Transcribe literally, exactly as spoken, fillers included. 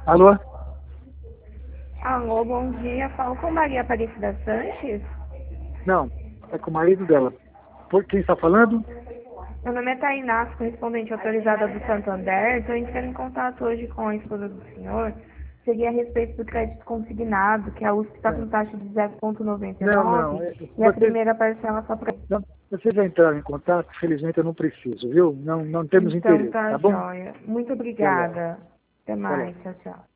Alô? Alô, bom dia. Falo com Maria Aparecida Sanches. Não, é com o marido dela. Por quem está falando? Meu nome é Tainá, correspondente autorizada do Santander. Estou entrando em contato hoje com a esposa do senhor. Seria a respeito do crédito consignado, que a U S P está com taxa de zero vírgula noventa e Não, nove não. é- e a Você, primeira parcela só para... não, você já entraram em contato? Felizmente eu não preciso, viu? Não, não temos Então interesse, tá tá bom? jóia. Muito Até logo. obrigada. Até Até logo. mais. Tchau, tchau.